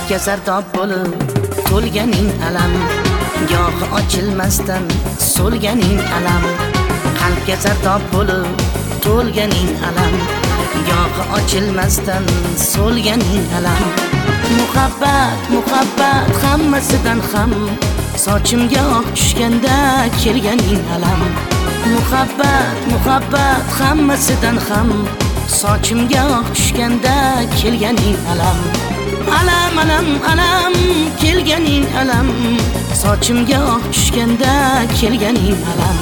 qalbga zardob bo'lib to'lganing alam, gohi ochilmasdan so'lganing alam. Qalbga zardob bo'lib to'lganing alam, gohi ochilmasdan so'lganing alam. Muhabbat, muhabbat hammasidan ham sochimga oq tushganda kelganing alam. Muhabbat, muhabbat hammasidan ham sochimga oq tushganda kelganing alam. Alam, alam, alam kelganing alam, sochimga oq tushganda kelganing alam.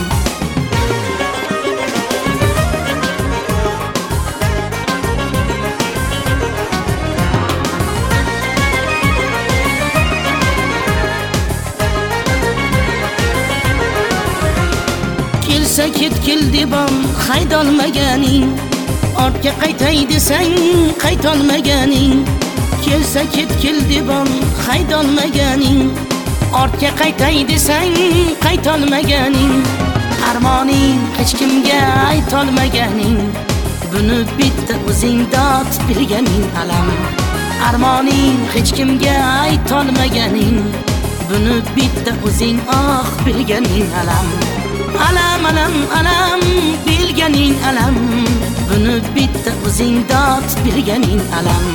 Kelsa ketgil debam haydolmaganing, ortga qaytay desang qaytolmaganing. Kelsa ketgil debam haydolmaganing, ortga qaytay desang qaytolmaganing. Armoning hech kimga aytolmaganing, buni bitta o'zing dod bilganing alam. Armoning hech kimga aytolmaganing, buni bitta o'zing bilganing alam. Alam, alam, alam bilganing alam, buni bitta o'zing dod bilganing alam.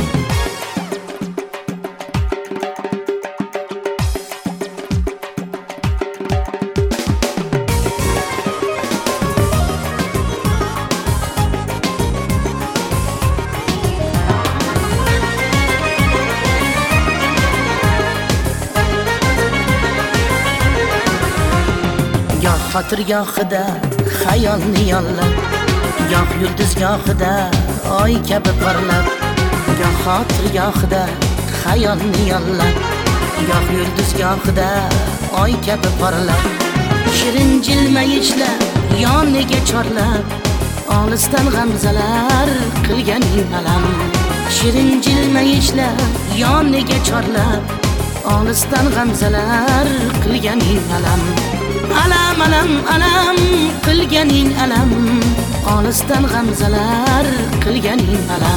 Xotir gohida xayolni yollab, goh yulduz gohida oy kabi porlab. Goh xotir gohida xayolni yollab, goh yulduz gohida oy kabi porlab. Shirin jilmayishlar yoniga chorlab, olisdan g'amzalar qilganing alam. Shirin jilmayishlar yoniga chorlab, olisdan g'amzalar qilganing alam. Alam, alam, alam qilganing alam, olisdan g'amzalar qilganing alam.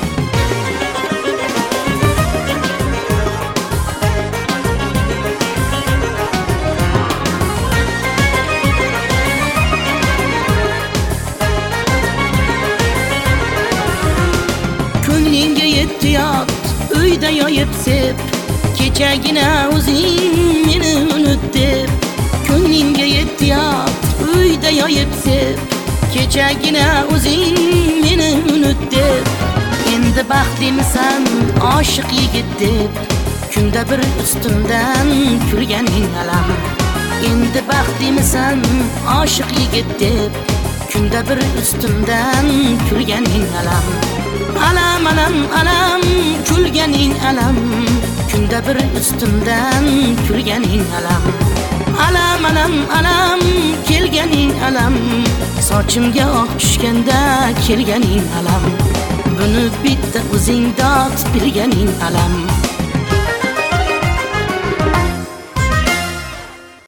Ko'nglingga yetdi yot, uyda yoyib sep, kechagina o'zing meni unut deb. Ko'nglingga yetdi yot, uyda yoyib sep, kechagina o'zing meni unut deb. Endi baxtlimisan oshiq yigit deb, kunda bir ustimdan kulganing alam. Endi baxtlimisan oshiq yigit deb, kunda bir ustimdan kulganing alam. Alam, alam, alam kulganing alam, kunda bir ustimdan kulganing alam. Alam, alam, alam kelganing alam, sochimga oq tushganda kelganing alam. Buni bitta o'zing dod bilganing alam.